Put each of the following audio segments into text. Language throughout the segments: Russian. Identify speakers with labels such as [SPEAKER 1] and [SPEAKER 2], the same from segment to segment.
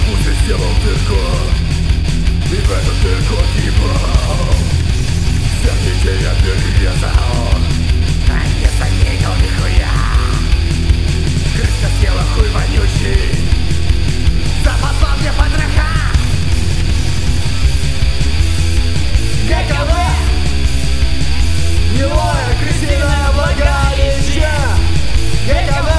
[SPEAKER 1] укусе сделал дырку, и в эту дырку въебал. Всех детей я перерезал, а не заметил нихуя. Крыска съела хуй вонючий, запасла мне потроха. ГКВ! Милое, крысиное влагалище! ГКВ!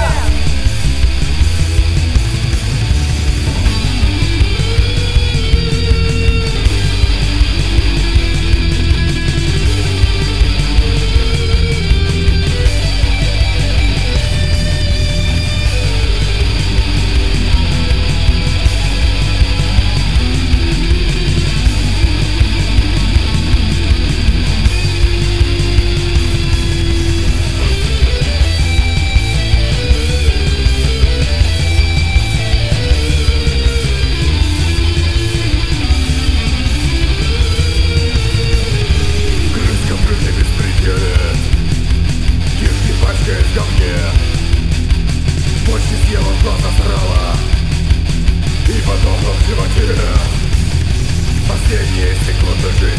[SPEAKER 1] Почти съела, глаза срала и подохла в животе. Последние секунды жизни.